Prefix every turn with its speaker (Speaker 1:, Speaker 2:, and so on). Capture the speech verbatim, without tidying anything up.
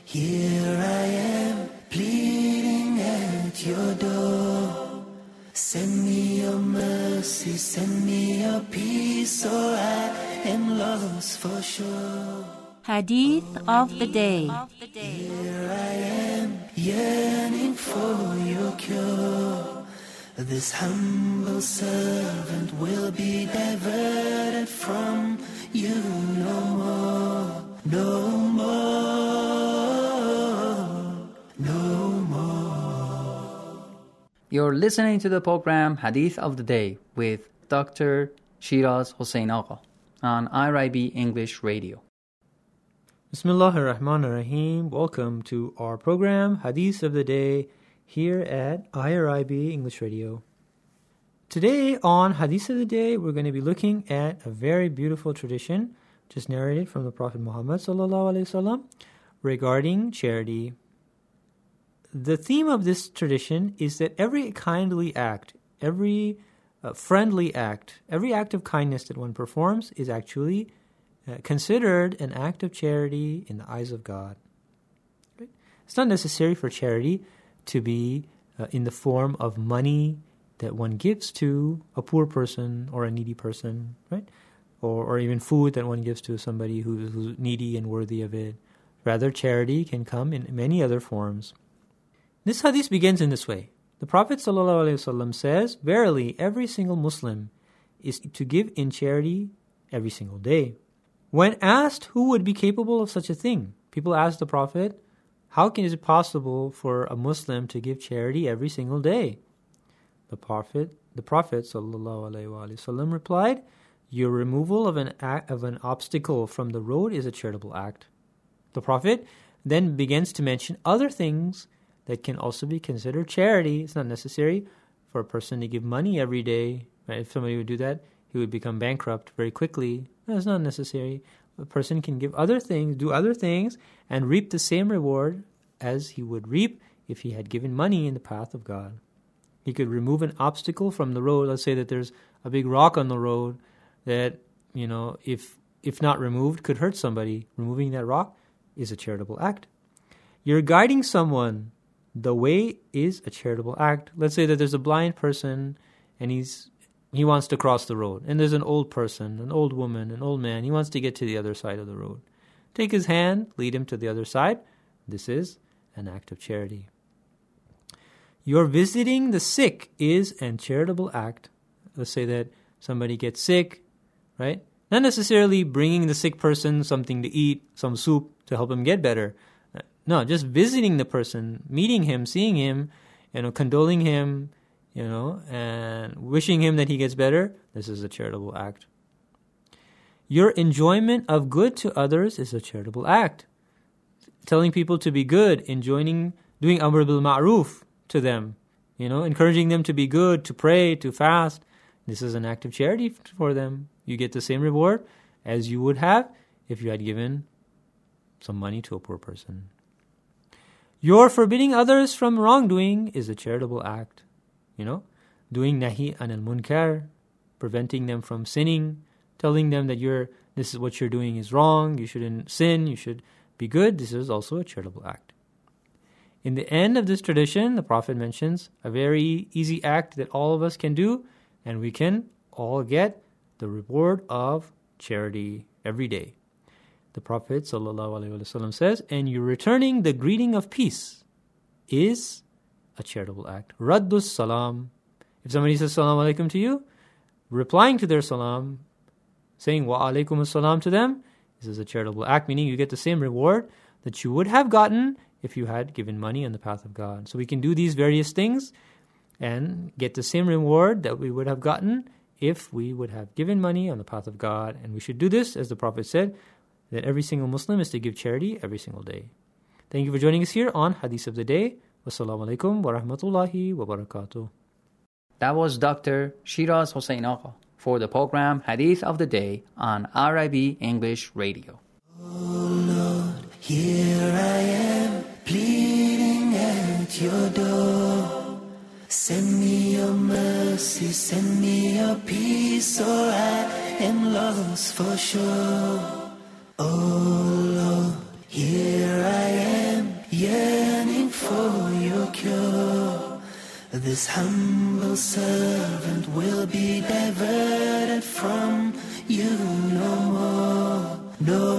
Speaker 1: Here I am, pleading at your door. Send me your mercy, send me your peace, or I am lost for sure.
Speaker 2: Hadith of the Day.
Speaker 1: Here I am, yearning for your cure. This humble servant will be diverted from you no more, no more, no more.
Speaker 3: You're listening to the program Hadith of the Day with Doctor Shiraz Hossein Agha on I R I B English Radio.
Speaker 4: Bismillahir Rahmanir Rahim. Welcome to our program Hadith of the Day here at I R I B English Radio. Today on Hadith of the Day, we're going to be looking at a very beautiful tradition just narrated from the Prophet Muhammad sallallahu alaihi wasallam regarding charity. The theme of this tradition is that every kindly act, every uh, friendly act, every act of kindness that one performs is actually uh, considered an act of charity in the eyes of God. Right? It's not necessary for charity to be uh, in the form of money that one gives to a poor person or a needy person, right? Or, or even food that one gives to somebody who, who's needy and worthy of it. Rather, charity can come in many other forms. This hadith begins in this way. The Prophet ﷺ says, "Verily, every single Muslim is to give in charity every single day." When asked who would be capable of such a thing, people asked the Prophet, how can, is it possible for a Muslim to give charity every single day? The Prophet, the Prophet ﷺ replied, "Your removal of an act, of an obstacle from the road is a charitable act." The Prophet then begins to mention other things that can also be considered charity. It's not necessary for a person to give money every day. Right? If somebody would do that, he would become bankrupt very quickly. No, it's not necessary. A person can give other things, do other things, and reap the same reward as he would reap if he had given money in the path of God. He could remove an obstacle from the road. Let's say that there's a big rock on the road that, you know, if if not removed, could hurt somebody. Removing that rock is a charitable act. You're guiding someone. The way is a charitable act. Let's say that there's a blind person and he's he wants to cross the road. And there's an old person, an old woman, an old man. He wants to get to the other side of the road. Take his hand, lead him to the other side. This is an act of charity. Your visiting the sick is a charitable act. Let's say that somebody gets sick, right? Not necessarily bringing the sick person something to eat, some soup to help him get better. No, just visiting the person, meeting him, seeing him, you know, condoling him, you know, and wishing him that he gets better. This is a charitable act. Your enjoyment of good to others is a charitable act. Telling people to be good, enjoining, doing amr bil ma'ruf to them, you know, encouraging them to be good, to pray, to fast. This is an act of charity for them. You get the same reward as you would have if you had given some money to a poor person. Your forbidding others from wrongdoing is a charitable act. You know, doing nahi anil munkar, preventing them from sinning, telling them that you're this is what you're doing is wrong, you shouldn't sin, you should be good. This is also a charitable act. In the end of this tradition, the Prophet mentions a very easy act that all of us can do, and we can all get the reward of charity every day. The Prophet ﷺ says, and you returning the greeting of peace is a charitable act. Raddus salam. If somebody says salam alaikum to you, replying to their salam, saying wa alaikum assalam to them, this is a charitable act, meaning you get the same reward that you would have gotten if you had given money on the path of God. So we can do these various things and get the same reward that we would have gotten if we would have given money on the path of God. And we should do this, as the Prophet said, that every single Muslim is to give charity every single day. Thank you for joining us here on Hadith of the Day. Wassalamu alaikum wa rahmatullahi wa barakatuh.
Speaker 3: That was Doctor Shiraz Hossein Agha for the program Hadith of the Day on I R I B English Radio.
Speaker 1: Oh Lord, here I am, pleading at your door. Send me your mercy, send me your peace, or I am lost for sure. Oh Lord, here I am, This humble servant will be diverted from you no more. No